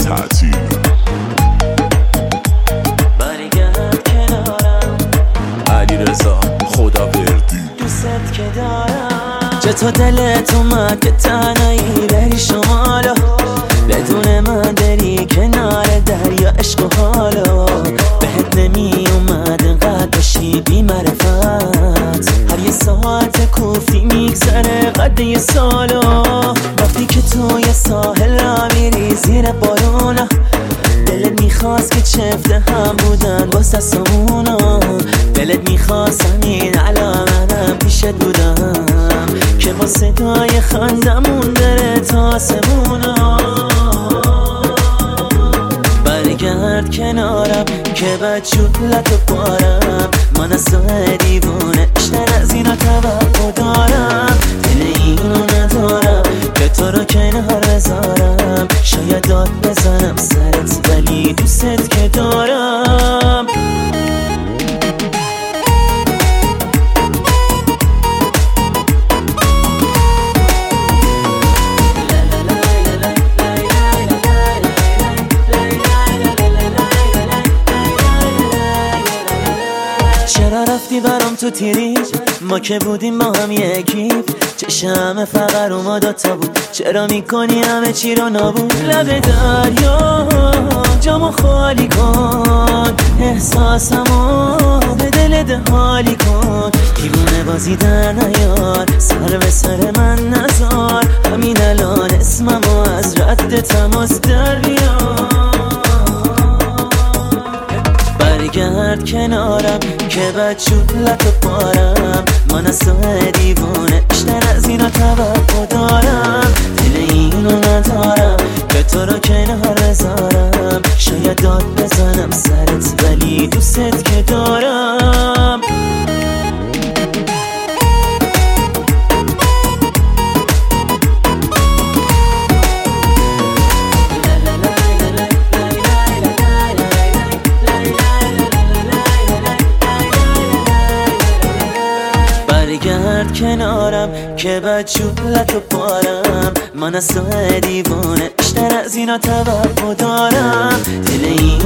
تعطیل. برگرد کنارم علیرضا خداوردی. دوست که دارم. چطور دلت اومد که تنهایی بری شمالا، بدون من داری کنار دریا عشق و حالا. بهت نمی اومد انقدر باشی بی معرفت، هر یه ساعت کوفتی میگذره قد یه سالا. وقتی که تو یه ساحل را میری زیر بارونا، دلت میخواست که چفته هم بودن با سسامونا. دلت میخواست همین الان منم پیشت بودم، که با صدای خندمون بره تا آسمونا. برگرد کنارم که بچولتو پارم، من از تو دیوونه بیشتر از اینا توقع دارم. دل اینو ندارم که تو رو کنار بذارم، شاید داد بزنم سرت ولی دوست که دارم. چرا رفتی برام تو تیری؟ ما که بودیم با هم یکیف، چشم فقر ما دوتا بود، چرا میکنی همه چی رو نابود؟ لب دریا جامو خالی کن، احساسمو به دل ده حالی کن. دیوونه بازی در نیار، سر به سر من نزار، همین الان اسممو از رد تماس در بیار. برگرد کنارم که بچولتو پارم، من از تو دیوونه بیشتر از اینا توقع دارم. دل اینو ندارم که تو رو کنار بذارم، شاید داد بزنم سرت ولی دوست که دارم. برگرد کنارم که بچولتو پارم، من از تو دیوونه بیشتر از اینا توقع دارم. دل این